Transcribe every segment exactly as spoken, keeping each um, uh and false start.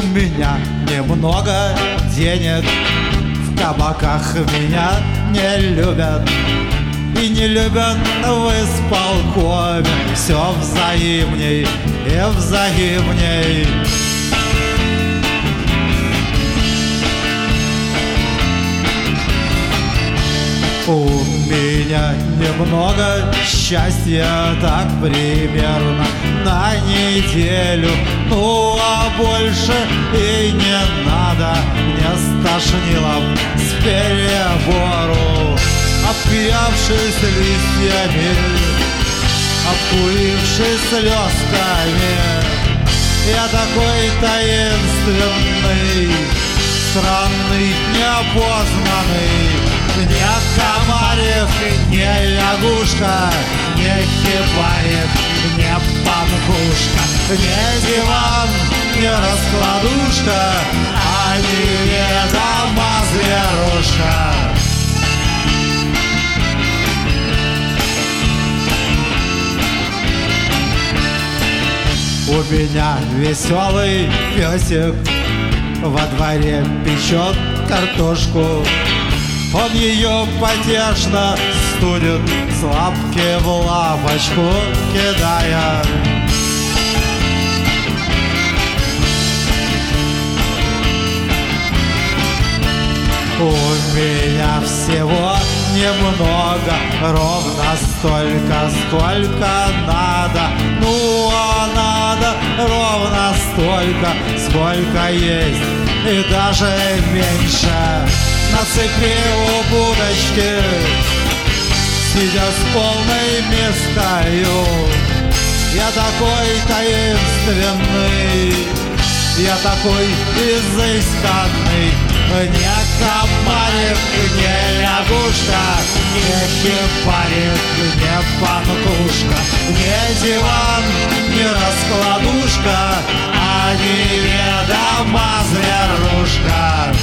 меня немного денег, в кабаках меня не любят и не любят в исполкоме. Все взаимней и взаимней. У меня немного счастья, так примерно на неделю. Ну а больше и не надо. Мне стошнило с перебору, объявшись листьями, обкурившись слезками. Я такой таинственный, странный, неопознанный. Не комарик, не лягушка, не хибарик, не панкушка, не диван, не раскладушка, а неведома зверушка. У меня веселый песик во дворе печет картошку. Он ее потешно студит, с лапки в лапочку кидая. У меня всего немного, ровно столько, сколько надо. Ну а надо ровно столько, сколько есть, и даже меньше. На цепи у будочки, сидя с полной мискою, я такой таинственный, я такой изысканный. Не комарик, не лягушка, не хипарик, не панкушка, не диван, не раскладушка, а неведома зверушка.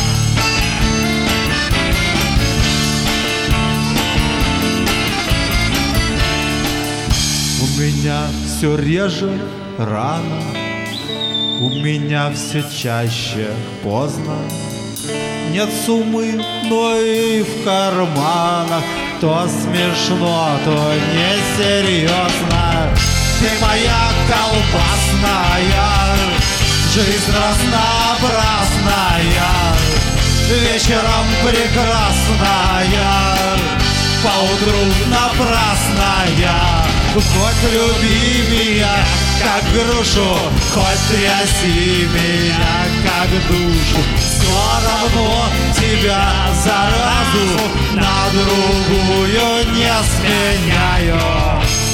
У меня все реже рано, у меня все чаще поздно. Нет суммы, но и в карманах то смешно, то несерьезно. Ты моя колбасная, жизнь разнообразная, вечером прекрасная, поутру напрасная. Хоть люби меня, как грушу, хоть тряси меня, как душу, все равно тебя, заразу, на другую не сменяю.